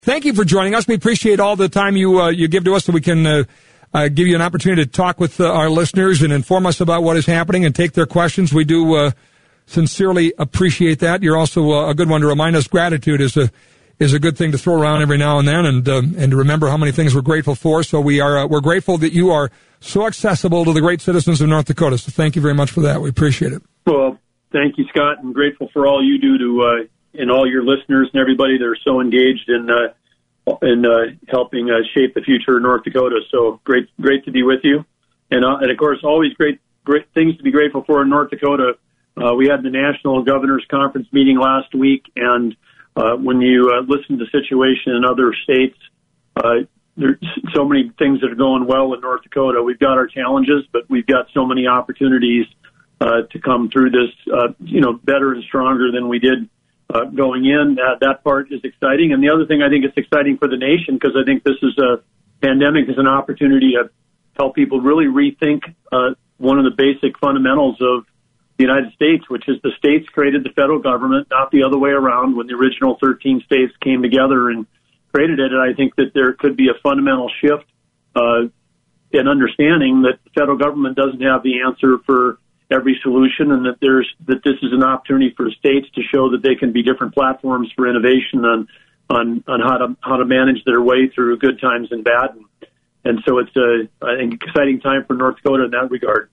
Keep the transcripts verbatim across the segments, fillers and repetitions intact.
thank you for joining us. We appreciate all the time you uh, you give to us so we can uh, uh, give you an opportunity to talk with uh, our listeners and inform us about what is happening and take their questions. We do uh, sincerely appreciate that. You're also uh, a good one to remind us. Gratitude is a is a good thing to throw around every now and then, and um, and to remember how many things we're grateful for. So we are uh, we're grateful that you are so accessible to the great citizens of North Dakota. So thank you very much for that. We appreciate it. Well, thank you, Scott. I'm grateful for all you do to uh, and all your listeners and everybody that are so engaged in uh, in uh, helping uh, shape the future of North Dakota. So great, great to be with you, and uh, and of course, always great, great things to be grateful for in North Dakota. Uh, we had the National Governors Conference meeting last week, and uh, when you uh, listen to the situation in other states, uh, there's so many things that are going well in North Dakota. We've got our challenges, but we've got so many opportunities uh, to come through this, uh, you know, better and stronger than we did uh, going in. Uh, that part is exciting. And the other thing I think it's exciting for the nation, because I think this is a pandemic is an opportunity to help people really rethink uh, one of the basic fundamentals of the United States, which is the states created the federal government, not the other way around when the original thirteen states came together and created it. And I think that there could be a fundamental shift uh, in understanding that the federal government doesn't have the answer for every solution, and that there's that this is an opportunity for states to show that they can be different platforms for innovation on on, on how to how to manage their way through good times and bad. And so it's a an exciting time for North Dakota in that regard.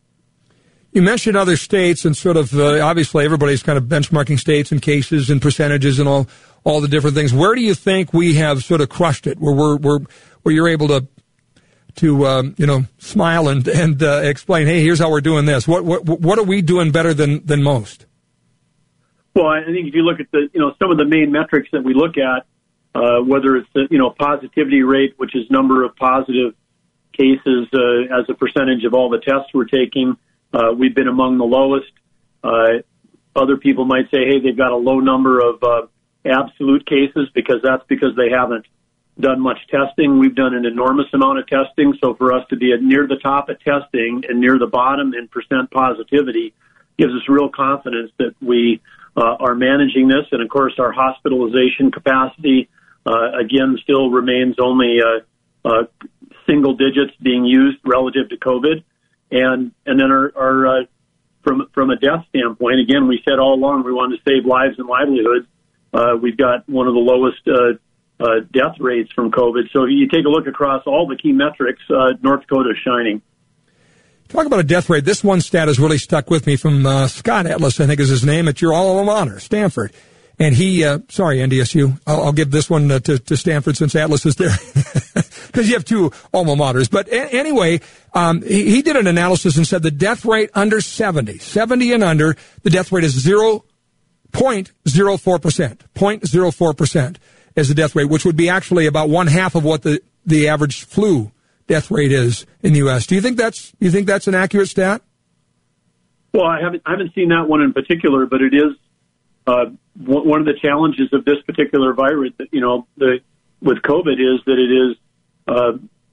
You mentioned other states, and sort of uh, obviously everybody's kind of benchmarking states and cases and percentages and all all the different things. Where do you think we have sort of crushed it? Where we're, we're where you're able to to um, you know smile and and uh, explain, hey, here's how we're doing this. What what what are we doing better than than most? Well, I think if you look at the you know some of the main metrics that we look at, uh, whether it's the you know positivity rate, which is number of positive cases uh, as a percentage of all the tests we're taking. Uh, we've been among the lowest. Uh, other people might say, hey, they've got a low number of uh, absolute cases because that's because they haven't done much testing. We've done an enormous amount of testing. So for us to be at near the top of testing and near the bottom in percent positivity gives us real confidence that we uh, are managing this. And, of course, our hospitalization capacity, uh, again, still remains only uh, uh, single digits being used relative to COVID. And and then our, our uh, from from a death standpoint, again, we said all along we wanted to save lives and livelihoods. Uh, we've got one of the lowest uh, uh, death rates from COVID. So if you take a look across all the key metrics, uh, North Dakota is shining. Talk about a death rate. This one stat has really stuck with me from uh, Scott Atlas, I think is his name, at your alma mater, Stanford. And he, uh, sorry, N D S U, I'll, I'll give this one uh, to, to Stanford since Atlas is there, because you have two alma maters. But a- anyway, um, he, he did an analysis and said the death rate under seventy, seventy and under, the death rate is zero point zero four percent, zero point zero four percent is the death rate, which would be actually about one half of what the, the average flu death rate is in the U S. Do you think that's, do you think that's an accurate stat? Well, I haven't, I haven't seen that one in particular, but it is, Uh, one of the challenges of this particular virus, you know, the, with COVID is that it is uh,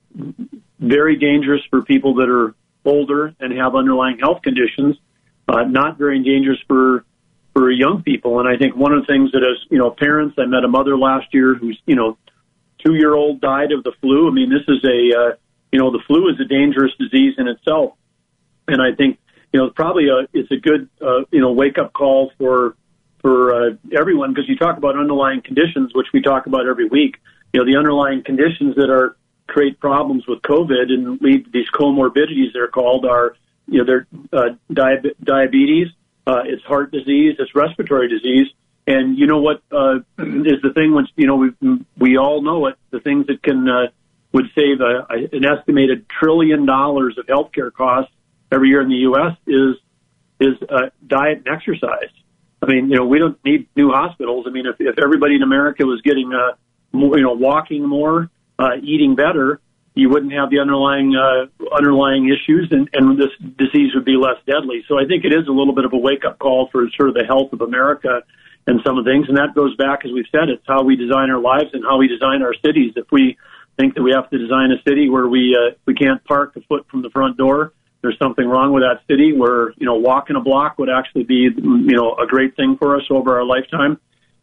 very dangerous for people that are older and have underlying health conditions, uh, not very dangerous for for young people. And I think one of the things that as, you know, parents, I met a mother last year who's, you know, two-year-old died of the flu. I mean, this is a, uh, you know, the flu is a dangerous disease in itself. And I think, you know, probably a, it's a good, uh, you know, wake-up call for for uh, everyone, because you talk about underlying conditions, which we talk about every week. You know, the underlying conditions that are create problems with COVID and lead to these comorbidities, they're called, are, you know, they're uh, di- diabetes, uh, it's heart disease, it's respiratory disease. And you know what uh, is the thing, which, you know, we we all know it, the things that can uh, would save a, a, an estimated trillion dollars of healthcare costs every year in the U S is is uh, diet and exercise. I mean, you know, we don't need new hospitals. I mean, if, if everybody in America was getting, uh, more, you know, walking more, uh, eating better, you wouldn't have the underlying uh, underlying issues, and, and this disease would be less deadly. So I think it is a little bit of a wake-up call for sort of the health of America and some of the things. And that goes back, as we've said, it's how we design our lives and how we design our cities. If we think that we have to design a city where we uh, we can't park a foot from the front door, there's something wrong with that city, where, you know, walking a block would actually be, you know, a great thing for us over our lifetime.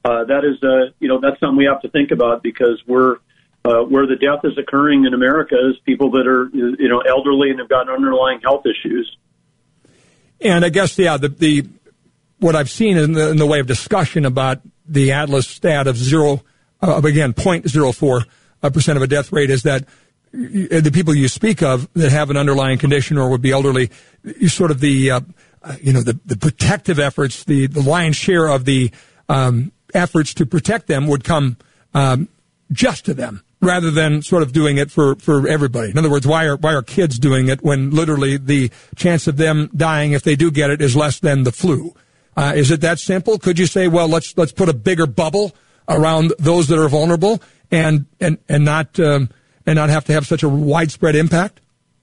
uh, that is, uh, you know, that's something we have to think about because we're uh, where the death is occurring in America is people that are, you know, elderly and have got underlying health issues. And I guess, yeah, the, the what I've seen in the, in the way of discussion about the Atlas stat of zero, uh, again, zero point zero four percent of a death rate is that the people you speak of that have an underlying condition or would be elderly, you sort of the, uh, you know, the, the protective efforts, the, the lion's share of the um, efforts to protect them would come um, just to them rather than sort of doing it for, for everybody. In other words, why are why are kids doing it when literally the chance of them dying if they do get it is less than the flu? Uh, is it that simple? Could you say, well, let's let's put a bigger bubble around those that are vulnerable and and and not um, and not have to have such a widespread impact?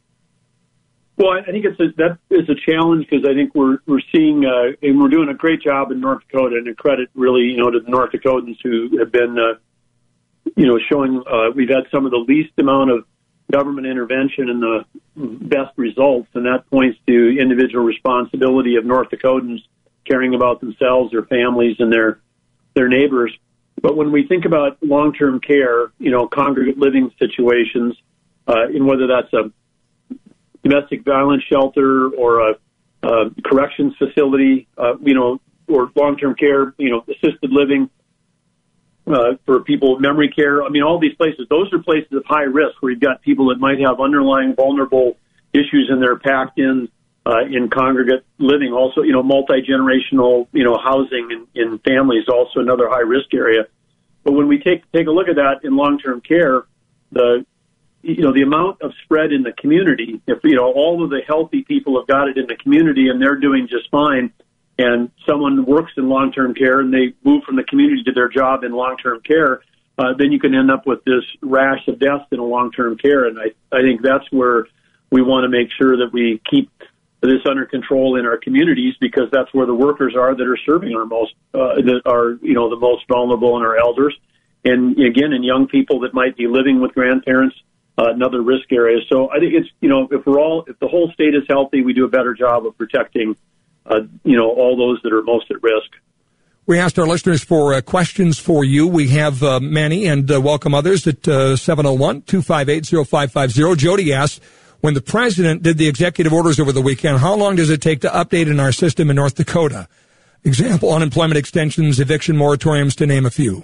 Well, I think it's a, that is a challenge because I think we're we're seeing uh, and we're doing a great job in North Dakota, and a credit really, you know, to the North Dakotans who have been, uh, you know, showing uh, we've had some of the least amount of government intervention and the best results, and that points to individual responsibility of North Dakotans caring about themselves, their families, and their their neighbors. But when we think about long-term care, you know, congregate living situations, uh, and whether that's a domestic violence shelter or a, a corrections facility, uh, you know, or long-term care, you know, assisted living uh, for people with memory care. I mean, all these places, those are places of high risk where you've got people that might have underlying vulnerable issues and they're packed in uh, in congregate living. Also, you know, multi-generational, you know, housing in, in families, also another high-risk area. But when we take take a look at that in long-term care, the you know, the amount of spread in the community, if, you know, all of the healthy people have got it in the community and they're doing just fine, and someone works in long-term care and they move from the community to their job in long-term care, uh, then you can end up with this rash of deaths in a long-term care. And I, I think that's where we want to make sure that we keep this under control in our communities, because that's where the workers are that are serving our most, uh, that are, you know, the most vulnerable in our elders. And again, in young people that might be living with grandparents, Uh, another risk area. So I think it's, you know, if we're all, if the whole state is healthy, we do a better job of protecting, uh, you know, all those that are most at risk. We asked our listeners for uh, questions for you. We have uh, many, and uh, welcome others at uh, seven oh one, two five eight, oh five five oh. Jody asks, when the president did the executive orders over the weekend, how long does it take to update in our system in North Dakota? Example, unemployment extensions, eviction moratoriums, to name a few.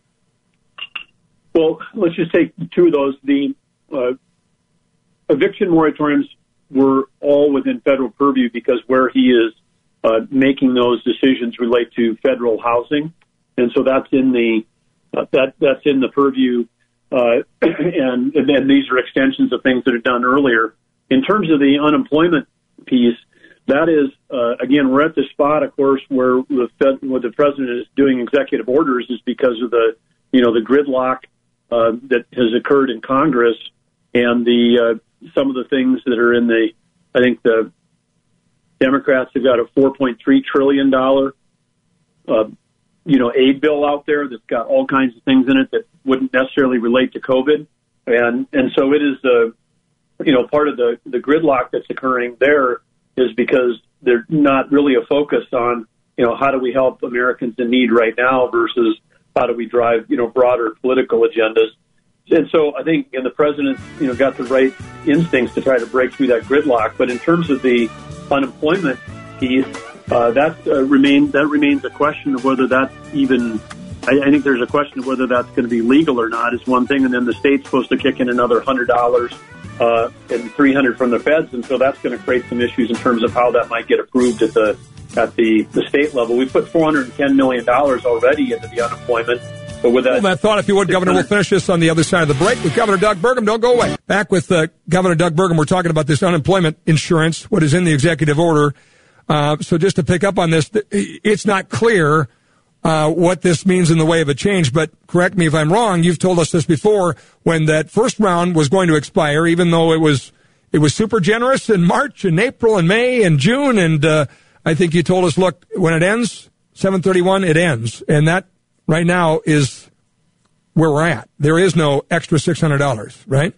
Well, let's just take two of those. The Uh, eviction moratoriums were all within federal purview because where he is uh, making those decisions relate to federal housing, and so that's in the uh, that that's in the purview, uh, and, and then these are extensions of things that are done earlier. In terms of the unemployment piece, that is uh, again, we're at the spot, of course, where the Fed, where the president is doing executive orders is because of the you know the gridlock uh, that has occurred in Congress. And the uh, some of the things that are in the, I think the Democrats have got a four point three trillion dollars, uh, you know, aid bill out there that's got all kinds of things in it that wouldn't necessarily relate to COVID, and and so it is the, you know, part of the the gridlock that's occurring there is because they're not really a focus on, you know, how do we help Americans in need right now versus how do we drive, you know, broader political agendas. And so I think, and the president, you know, got the right instincts to try to break through that gridlock. But in terms of the unemployment piece, uh, that uh, remains that remains a question of whether that's even. I, I think there's a question of whether that's going to be legal or not is one thing, and then the state's supposed to kick in another hundred dollars uh, and three hundred from the feds, and so that's going to create some issues in terms of how that might get approved at the at the, the state level. We put four hundred ten million dollars already into the unemployment. But with that, Hold that thought, if you would, Governor. We'll finish this on the other side of the break with Governor Doug Burgum. Don't go away. Back with uh, Governor Doug Burgum. We're talking about this unemployment insurance, what is in the executive order. Uh, so just to pick up on this, it's not clear uh, what this means in the way of a change. But correct me if I'm wrong. You've told us this before. When that first round was going to expire, even though it was it was super generous in March and April and May and June, and uh, I think you told us, look, when it ends, seven thirty-one, it ends, and that. Right now is where we're at. There is no extra six hundred dollars, right?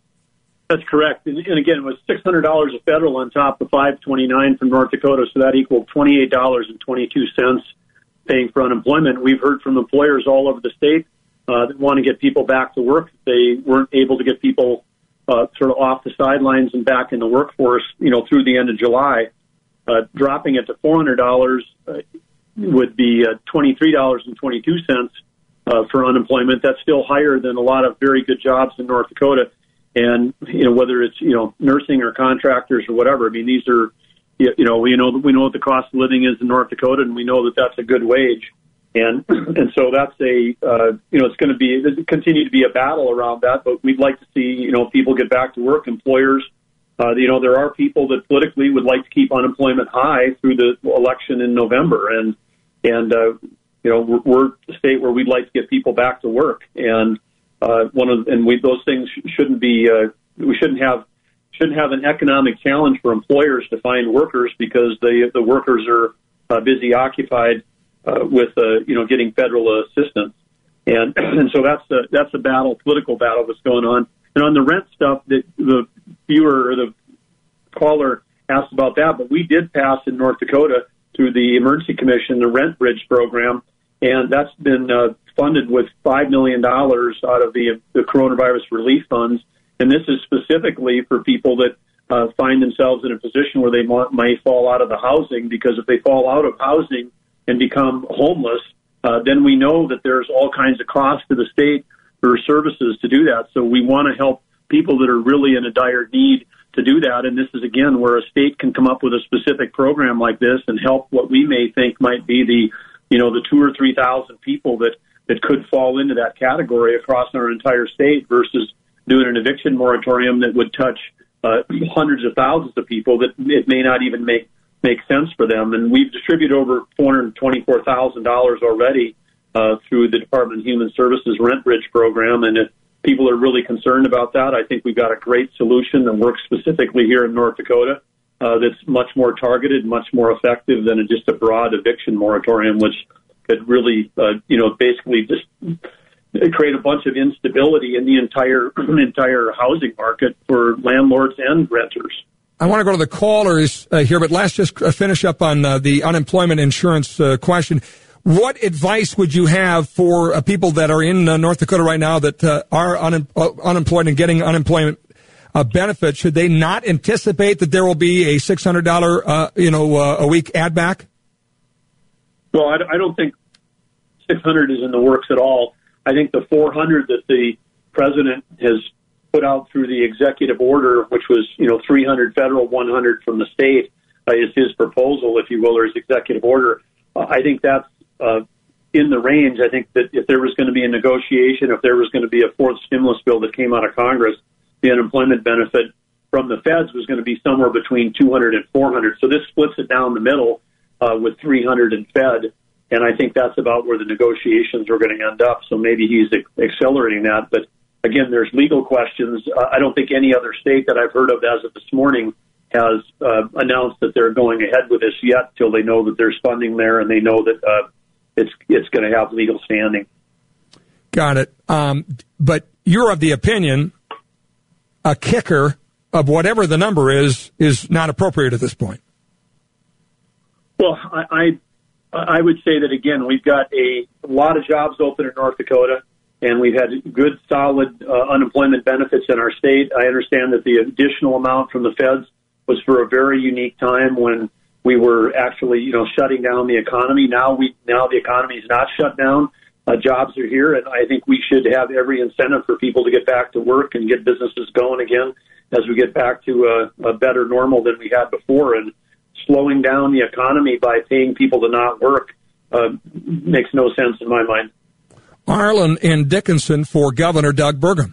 That's correct. And, and again, it was six hundred dollars of federal on top of five twenty-nine from North Dakota, so that equaled twenty-eight dollars and twenty-two cents paying for unemployment. We've heard from employers all over the state uh, that want to get people back to work. They weren't able to get people uh, sort of off the sidelines and back in the workforce, you know, through the end of July. Uh, dropping it to four hundred dollars uh, would be uh, twenty-three dollars and twenty-two cents uh, for unemployment. That's still higher than a lot of very good jobs in North Dakota. And, you know, whether it's, you know, nursing or contractors or whatever, I mean, these are, you know, we know, we know what the cost of living is in North Dakota, and we know that that's a good wage. And, and so that's a, uh, you know, it's going to be, continue to be a battle around that, but we'd like to see, you know, people get back to work, employers. Uh, you know, there are people that politically would like to keep unemployment high through the election in November. And, and, uh, you know, we're, we're a state where we'd like to get people back to work. And, uh, one of, and we, those things shouldn't be, uh, we shouldn't have, shouldn't have an economic challenge for employers to find workers because the, the workers are uh, busy occupied, uh, with, uh, you know, getting federal assistance. And, and so that's the, that's a battle, political battle that's going on. And on the rent stuff, that the viewer or the caller asked about that, but we did pass in North Dakota through the Emergency Commission the Rent Bridge program, and that's been uh, funded with five million dollars out of the, the coronavirus relief funds. And this is specifically for people that uh, find themselves in a position where they might, might fall out of the housing, because if they fall out of housing and become homeless, uh, then we know that there's all kinds of costs to the state for services to do that. So we want to help people that are really in a dire need to do that. And this is, again, where a state can come up with a specific program like this and help what we may think might be the, you know, the two or three thousand people that, that could fall into that category across our entire state, versus doing an eviction moratorium that would touch uh, hundreds of thousands of people that it may not even make, make sense for them. And we've distributed over four hundred twenty-four thousand dollars already Uh, through the Department of Human Services Rent Bridge program. And if people are really concerned about that, I think we've got a great solution that works specifically here in North Dakota uh, that's much more targeted, much more effective than a, just a broad eviction moratorium, which could really, uh, you know, basically just create a bunch of instability in the entire entire housing market for landlords and renters. I want to go to the callers uh, here, but let's just finish up on uh, the unemployment insurance uh, question. What advice would you have for uh, people that are in uh, North Dakota right now that uh, are un- uh, unemployed and getting unemployment uh, benefits? Should they not anticipate that there will be a six hundred dollars uh, you know, uh, a week add back? Well, I, I don't think six hundred is in the works at all. I think the four hundred that the president has put out through the executive order, which was, you know, three hundred federal, one hundred from the state, uh, is his proposal, if you will, or his executive order. Uh, I think that's Uh, in the range. I think that if there was going to be a negotiation, if there was going to be a fourth stimulus bill that came out of Congress, the unemployment benefit from the feds was going to be somewhere between two hundred and four hundred. So this splits it down the middle uh, with three hundred in Fed, and I think that's about where the negotiations are going to end up. So maybe he's ac- accelerating that. But again, there's legal questions. Uh, I don't think any other state that I've heard of as of this morning has uh, announced that they're going ahead with this yet, till they know that there's funding there and they know that uh, it's it's going to have legal standing. Got it. Um, but you're of the opinion a kicker of whatever the number is is not appropriate at this point. Well, I I, I would say that, again, we've got a lot of jobs open in North Dakota, and we've had good, solid uh, unemployment benefits in our state. I understand that the additional amount from the feds was for a very unique time when we were actually, you know, shutting down the economy. Now we now the economy is not shut down. Uh, jobs are here, and I think we should have every incentive for people to get back to work and get businesses going again as we get back to a, a better normal than we had before. And slowing down the economy by paying people to not work uh, makes no sense in my mind. Arlen in Dickinson for Governor Doug Burgum.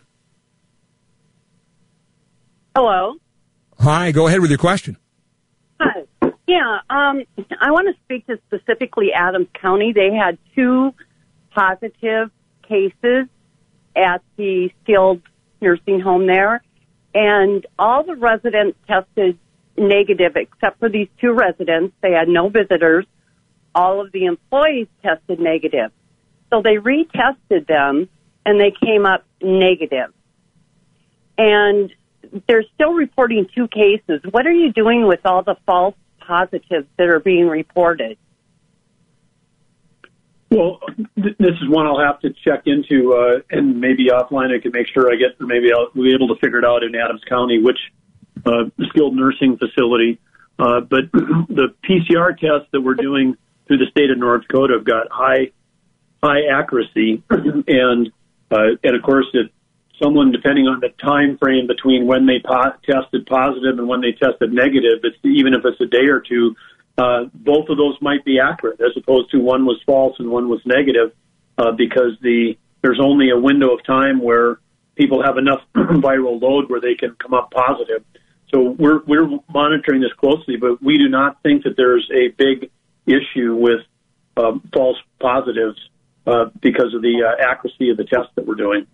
Hello. Hi, go ahead with your question. Hi. Yeah, um, I want to speak to specifically Adams County. They had two positive cases at the skilled nursing home there, and all the residents tested negative except for these two residents. They had no visitors. All of the employees tested negative. So they retested them, and they came up negative. And they're still reporting two cases. What are you doing with all the false positives that are being reported? Well, th- this is one I'll have to check into, uh, and maybe offline I can make sure I get, maybe I'll be able to figure it out in Adams County, which uh, skilled nursing facility. Uh, but the P C R tests that we're doing through the state of North Dakota have got high, high accuracy, and uh, and of course, if someone, depending on the time frame between when they po- tested positive and when they tested negative, it's, even if it's a day or two. Uh, both of those might be accurate, as opposed to one was false and one was negative, uh, because the there's only a window of time where people have enough viral load where they can come up positive. So we're we're monitoring this closely, but we do not think that there's a big issue with um, false positives uh, because of the uh, accuracy of the test that we're doing.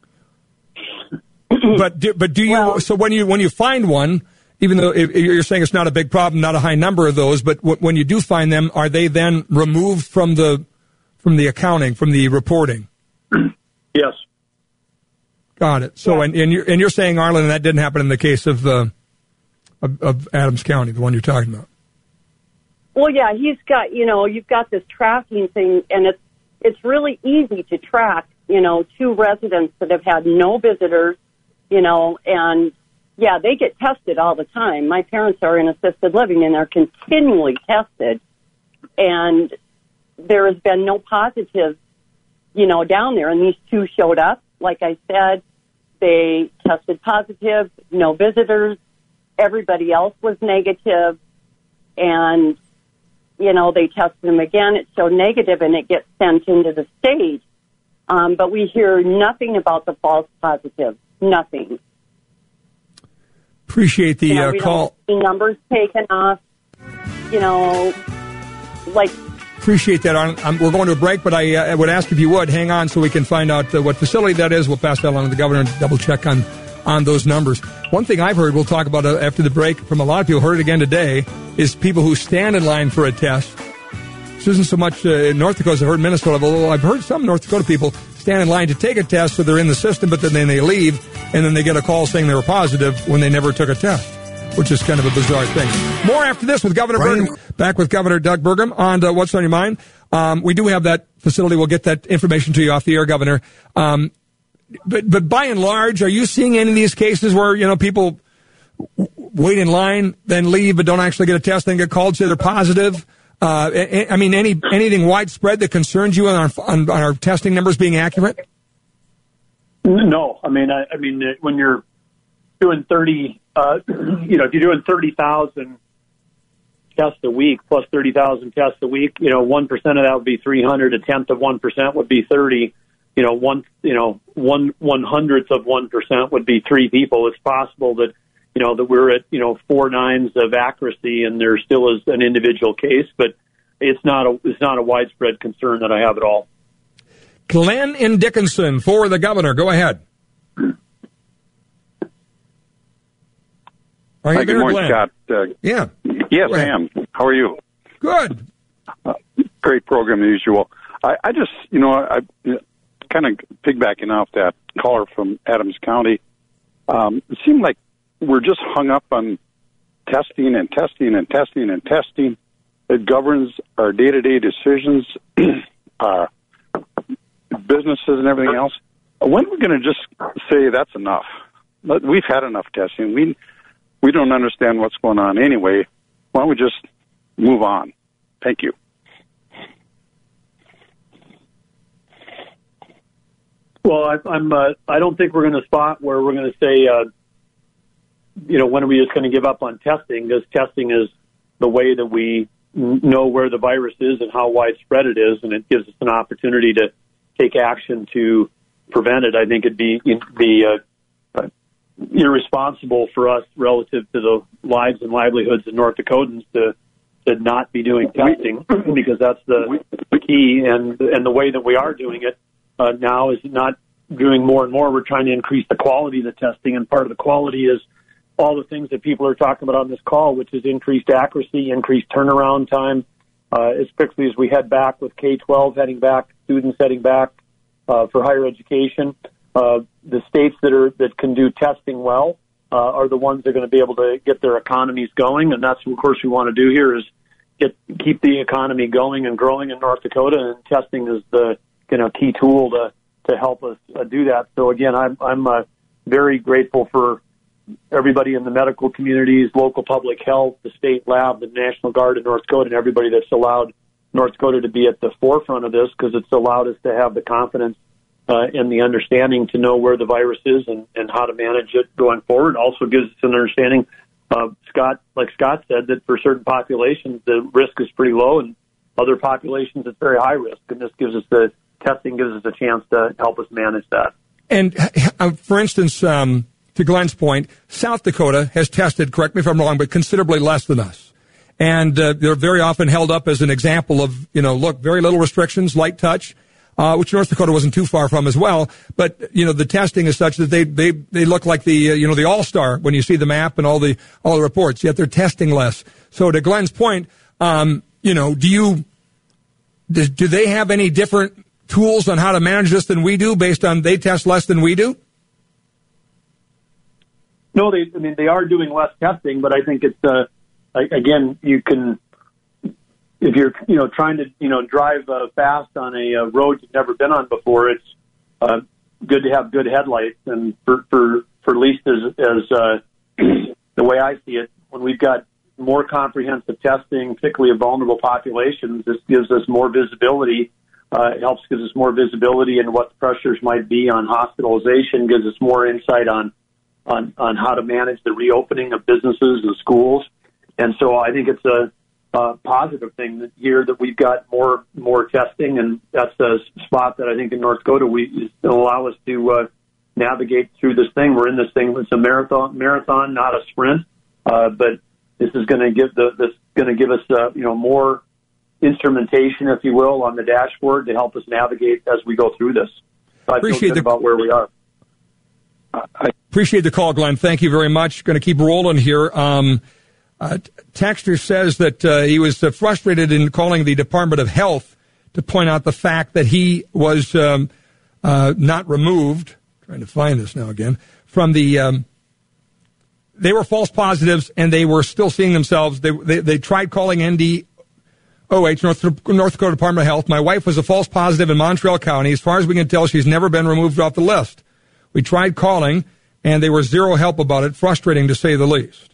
But do, but do you? Well, so when you when you find one. Even though you're saying it's not a big problem, not a high number of those, but when you do find them, are they then removed from the from the accounting, from the reporting? Yes. Got it. So, yeah. and, and, you're, and you're saying, Arlen, that didn't happen in the case of, uh, of of Adams County, the one you're talking about. Well, yeah, he's got, you know, you've got this tracking thing, and it's it's really easy to track, you know, two residents that have had no visitors, you know, and yeah, they get tested all the time. My parents are in assisted living, and they're continually tested. And there has been no positive, you know, down there. And these two showed up. Like I said, they tested positive, no visitors. Everybody else was negative. And, you know, they tested them again. It showed negative, and it gets sent into the state. Um, but we hear nothing about the false positive, nothing. Appreciate the you know, uh, call. The numbers taken off, you know, like. Appreciate that. I'm, I'm, we're going to a break, but I, uh, I would ask if you would hang on so we can find out uh, what facility that is. We'll pass that along to the governor and double check on, on those numbers. One thing I've heard, we'll talk about uh, after the break, from a lot of people, heard it again today, is people who stand in line for a test. This isn't so much uh, in North Dakota as I've heard in Minnesota, although I've heard some North Dakota people stand in line to take a test, so they're in the system, but then they leave, and then they get a call saying they were positive when they never took a test, which is kind of a bizarre thing. More after this with Governor Brian. Burgum. Back with Governor Doug Burgum on uh, What's on Your Mind. Um, we do have that facility. We'll get that information to you off the air, Governor. Um, but but by and large, are you seeing any of these cases where, you know, people w- wait in line, then leave, but don't actually get a test, then get called, say they're positive? Uh, I mean, any anything widespread that concerns you on our, on, on our testing numbers being accurate? No, I mean, I, I mean, when you're doing thirty, uh, you know, if you're doing thirty thousand tests a week plus thirty thousand tests a week, you know, one percent of that would be three hundred. A tenth of one percent would be thirty. You know, one, you know, one one hundredth of one percent would be three people. It's possible that, you know, that we're at, you know, four nines of accuracy, and there still is an individual case, but it's not a it's not a widespread concern that I have at all. Glenn in Dickinson for the governor. Go ahead. Are you Hi, there, good morning, Glenn? Scott. Uh, yeah. Yes, I am. How are you? Good. Uh, great program as usual. I, I just, you know, I, I kind of piggybacking off that caller from Adams County. Um, it seemed like we're just hung up on testing and testing and testing and testing. It governs our day-to-day decisions, our businesses and everything else. When are we going to just say that's enough? We've had enough testing. We we don't understand what's going on anyway. Why don't we just move on? Thank you. Well, I, I'm. Uh, I don't think we're going to spot where we're going to say, uh, you know, when are we just going to give up on testing? Because testing is the way that we know where the virus is and how widespread it is, and it gives us an opportunity to take action to prevent it. I think it'd be be uh, irresponsible for us relative to the lives and livelihoods of North Dakotans to to not be doing testing, because that's the, the key. And and the way that we are doing it uh, now is not doing more and more. We're trying to increase the quality of the testing, and part of the quality is all the things that people are talking about on this call, which is increased accuracy, increased turnaround time, uh, especially as we head back with K twelve heading back, students heading back uh, for higher education. Uh, the states that are that can do testing well uh, are the ones that are going to be able to get their economies going, and that's what, of course, we want to do here is get keep the economy going and growing in North Dakota, and testing is the you know key tool to to help us uh, do that. So again, I'm I'm uh, very grateful for everybody in the medical communities, local public health, the state lab, the National Guard in North Dakota, and everybody that's allowed North Dakota to be at the forefront of this, because it's allowed us to have the confidence uh, and the understanding to know where the virus is and, and how to manage it going forward. Also gives us an understanding, uh, Scott, like Scott said, that for certain populations the risk is pretty low, and other populations it's very high risk. And this gives us the testing gives us a chance to help us manage that. And uh, for instance, um, to Glenn's point, South Dakota has tested, correct me if I'm wrong, but considerably less than us. And uh, they're very often held up as an example of, you know, look, very little restrictions, light touch, uh, which North Dakota wasn't too far from as well. But, you know, the testing is such that they they, they look like the, uh, you know, the all-star when you see the map and all the all the reports, yet they're testing less. So to Glenn's point, um, you know, do you, do, do they have any different tools on how to manage this than we do based on they test less than we do? No, they, I mean, they are doing less testing, but I think it's, uh, again, you can, if you're, you know, trying to, you know, drive uh, fast on a uh, road you've never been on before, it's uh, good to have good headlights. And for, for, for at least as, as uh, the way I see it, when we've got more comprehensive testing, particularly of vulnerable populations, this gives us more visibility. Uh, it helps gives us more visibility in what the pressures might be on hospitalization, gives us more insight on, on, on how to manage the reopening of businesses and schools. And so I think it's a, a positive thing here that we've got more more testing, and that's a spot that I think in North Dakota we will allow us to uh, navigate through this thing. We're in this thing; it's a marathon, marathon, not a sprint. Uh, but this is going to give the this going to give us uh, you know more instrumentation, if you will, on the dashboard to help us navigate as we go through this. So I appreciate feel good the, about where we are. I appreciate the call, Glenn. Thank you very much. Going to keep rolling here. Um, Uh, Texter says that uh, he was uh, frustrated in calling the Department of Health to point out the fact that he was um, uh, not removed, trying to find this now again, from the, um, they were false positives and they were still seeing themselves. They, they, they tried calling N D O H, North, North Dakota Department of Health. My wife was a false positive in Montreal County. As far as we can tell, she's never been removed off the list. We tried calling and they were zero help about it, frustrating to say the least.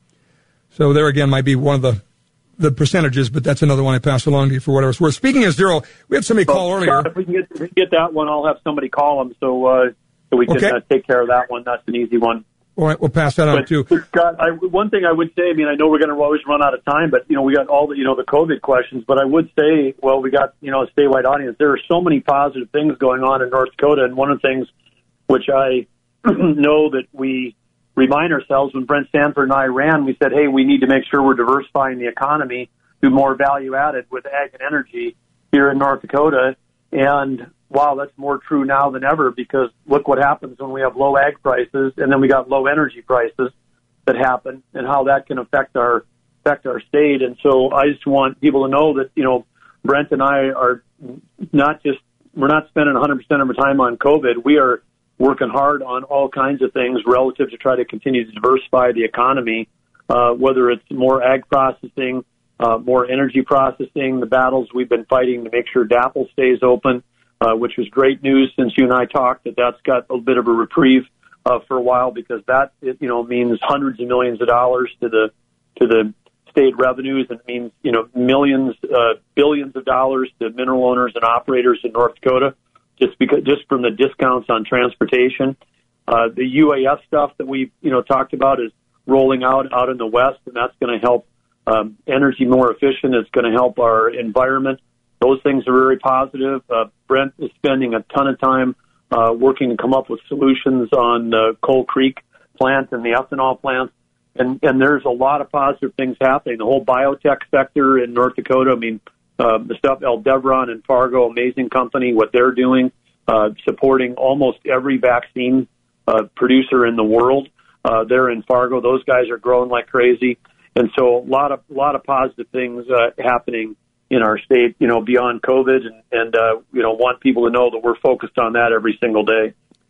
So there again might be one of the, the percentages, but that's another one I pass along to you for whatever it's worth. Speaking of zero, we had somebody well, call earlier. Scott, if we can get, if we can get that one, I'll have somebody call them so, uh, so we can okay. uh, take care of that one. That's an easy one. All right, we'll pass that on but, too. Scott, I, one thing I would say, I mean, I know we're going to always run out of time, but, you know, we got all the, you know, the COVID questions, but I would say, well, we got, you know, a statewide audience. There are so many positive things going on in North Dakota, and one of the things which I know that we remind ourselves when Brent Sanford and I ran, we said, hey, we need to make sure we're diversifying the economy, do more value added with ag and energy here in North Dakota. And wow, that's more true now than ever, because look what happens when we have low ag prices and then we got low energy prices that happen, and how that can affect our affect our state. And so I just want people to know that, you know, Brent and I are not just, we're not spending one hundred percent of our time on COVID. We are working hard on all kinds of things relative to try to continue to diversify the economy, uh, whether it's more ag processing, uh, more energy processing, the battles we've been fighting to make sure DAPL stays open, uh, which was great news since you and I talked, that that's got a bit of a reprieve uh, for a while, because that, it, you know, means hundreds of millions of dollars to the to the state revenues. It means, you know, millions, uh, billions of dollars to mineral owners and operators in North Dakota. Just because, just from the discounts on transportation, uh, the U A S stuff that we, you know, talked about is rolling out out in the West, and that's going to help um, energy more efficient. It's going to help our environment. Those things are very positive. Uh, Brent is spending a ton of time uh, working to come up with solutions on the Coal Creek plant and the ethanol plant, and and there's a lot of positive things happening. The whole biotech sector in North Dakota. I mean. Uh, the stuff, Aldevron and Fargo, amazing company, what they're doing, uh, supporting almost every vaccine uh, producer in the world. Uh, they're in Fargo. Those guys are growing like crazy. And so a lot of, a lot of positive things uh, happening in our state, you know, beyond COVID. And, and uh, you know, want people to know that we're focused on that every single day.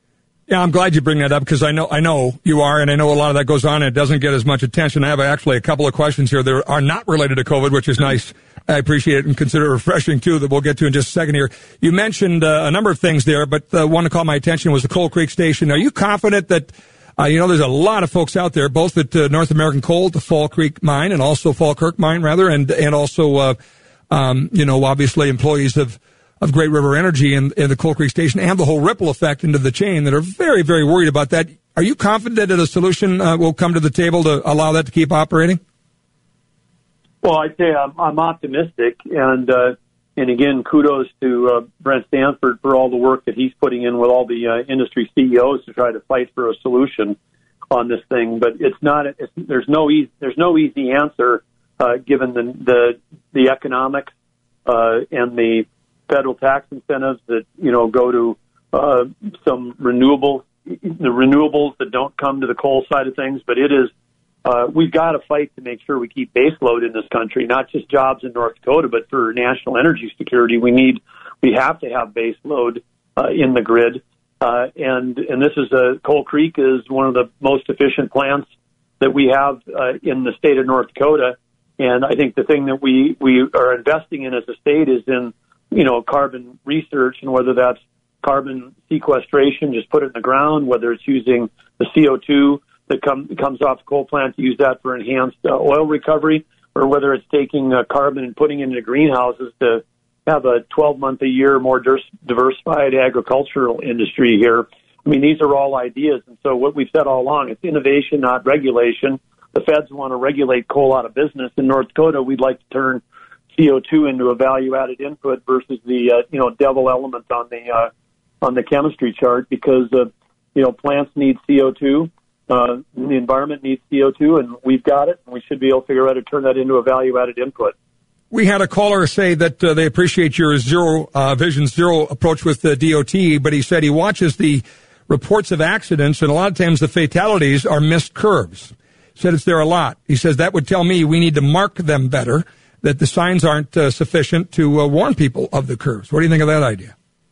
Yeah, I'm glad you bring that up because I know I know you are, and I know a lot of that goes on, and it doesn't get as much attention. I have actually a couple of questions here that are not related to COVID, which is nice. I appreciate it and consider it refreshing, too, that we'll get to in just a second here. You mentioned uh, a number of things there, but the one that caught my attention was the Coal Creek Station. Are you confident that, uh, you know, there's a lot of folks out there, both at uh, North American Coal, the Fall Creek Mine, and also Falkirk Mine, rather, and and also, uh, um, you know, obviously employees of of Great River Energy and, and the Coal Creek Station and the whole ripple effect into the chain that are very, very worried about that. Are you confident that a solution uh, will come to the table to allow that to keep operating? Well, I'd say I'm, I'm optimistic, and uh, and again, kudos to uh, Brent Stanford for all the work that he's putting in with all the uh, industry C E Os to try to fight for a solution on this thing. But it's not. It's, there's no easy. There's no easy answer uh, given the the, the economics uh, and the federal tax incentives that, you know, go to uh, some renewable, the renewables that don't come to the coal side of things. But it is, uh, we've got to fight to make sure we keep base load in this country, not just jobs in North Dakota, but for national energy security. We need, we have to have base load uh, in the grid. Uh, and, and this is a, Coal Creek is one of the most efficient plants that we have uh, in the state of North Dakota. And I think the thing that we, we are investing in as a state is in, you know, carbon research, and whether that's carbon sequestration, just put it in the ground, whether it's using the C O two that come, comes off the coal plant to use that for enhanced uh, oil recovery, or whether it's taking uh, carbon and putting it into greenhouses to have a twelve month a year more diversified agricultural industry here. I mean, these are all ideas. And so what we've said all along, it's innovation, not regulation. The feds want to regulate coal out of business. In North Dakota, we'd like to turn C O two into a value-added input versus the uh, you know devil element on the uh, on the chemistry chart, because uh, you know plants need C O two, uh, the environment needs C O two, and we've got it, and we should be able to figure out how to turn that into a value-added input. We had a caller say that uh, they appreciate your zero uh, vision, zero approach with the D O T, but he said he watches the reports of accidents, and a lot of times the fatalities are missed curves. He said it's there a lot. He says that would tell me we need to mark them better, that the signs aren't uh, sufficient to uh, warn people of the curves. What do you think of that idea?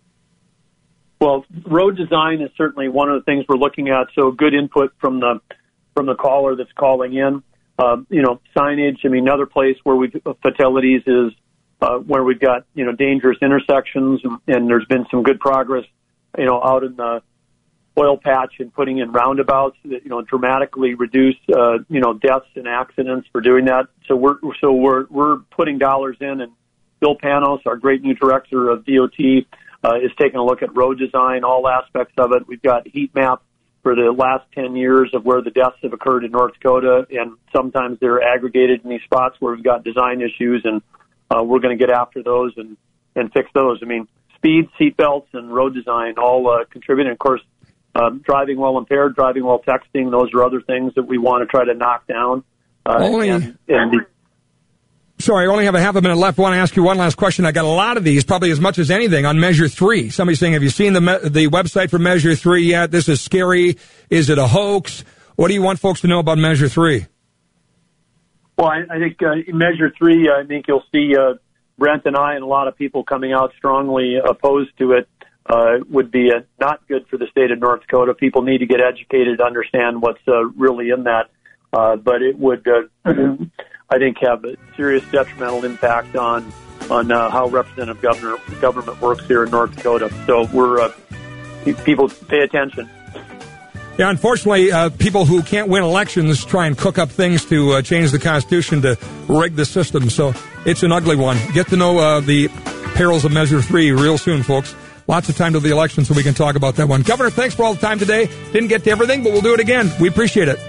Well, road design is certainly one of the things we're looking at. So good input from the from the caller that's calling in. Um, you know, signage. I mean, another place where we fatalities is uh, where we've got you know dangerous intersections, and, and there's been some good progress, you know, out in the oil patch and putting in roundabouts that, you know, dramatically reduce, uh, you know, deaths and accidents for doing that. So we're, so we're, we're putting dollars in, and Bill Panos, our great new director of D O T, uh, is taking a look at road design, all aspects of it. We've got heat map for the last ten years of where the deaths have occurred in North Dakota, and sometimes they're aggregated in these spots where we've got design issues, and, uh, we're going to get after those and, and fix those. I mean, speed, seatbelts, and road design all, uh, contribute. And of course, Um, driving while impaired, driving while texting, those are other things that we want to try to knock down. Uh, only, and, and the, sorry, I only have a half a minute left. I want to ask you one last question. I got a lot of these, probably as much as anything, on Measure three. Somebody's saying, have you seen the me- the website for Measure three yet? This is scary. Is it a hoax? What do you want folks to know about Measure three? Well, I, I think uh, in Measure three, I think you'll see uh, Brent and I and a lot of people coming out strongly opposed to it. Uh, would be uh, not good for the state of North Dakota. People need to get educated to understand what's uh, really in that. Uh, but it would, uh, I think, have a serious detrimental impact on on uh, how representative governor, government works here in North Dakota. So we're uh, people pay attention. Yeah, unfortunately, uh, people who can't win elections try and cook up things to uh, change the Constitution to rig the system. So it's an ugly one. Get to know uh, the perils of Measure three real soon, folks. Lots of time till the election so we can talk about that one. Governor, thanks for all the time today. Didn't get to everything, but we'll do it again. We appreciate it.